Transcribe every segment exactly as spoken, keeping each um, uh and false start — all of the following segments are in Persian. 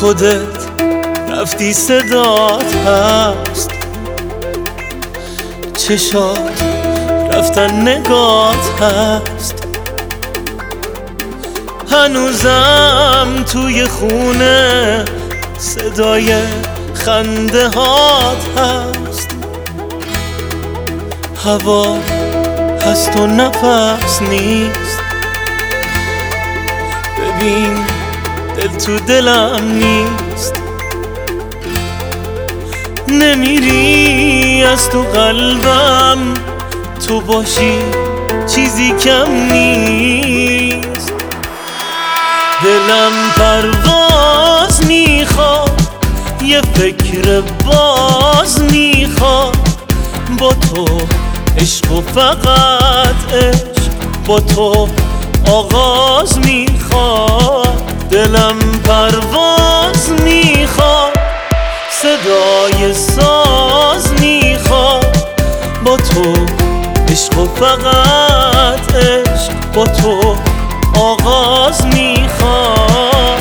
خودت رفتی صدات هست، چشات رفتن نگات هست، هنوزم توی خونه صدای خنده هات هست. هوا هست و نفس نیست، ببین دل تو دلم نیست. نمیری از تو قلبم، تو باشی چیزی کم نیست. دلم پرواز میخواد، یه فکر باز میخواد، با تو عشق و فقط عشق با تو آغاز میخواد. دلم پرواز میخواد، صدای ساز میخواد، با تو عشق و فقط عشق با تو آغاز میخواد.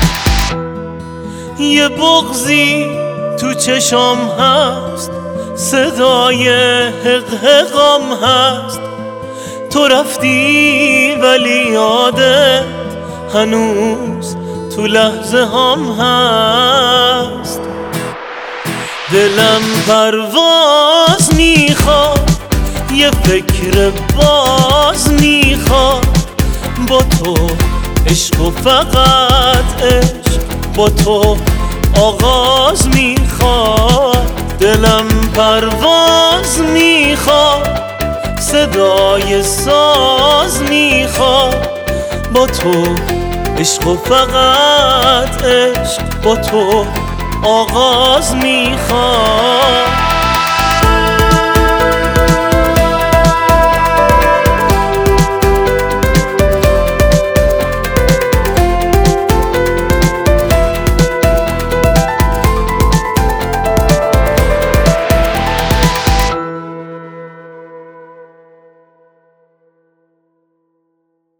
یه بغضی تو چشام هست، صدای حق حقام هست. تو رفتی ولی یادت هنوز تو لحظه هم هست. دلم پرواز میخواد، یه فکر باز میخواد، با تو عشق و فقط عشق با تو آغاز میخواد. دلم پرواز میخواد، صدای ساز میخواد، با تو عشق و فقط عشق با تو آغاز میخواد.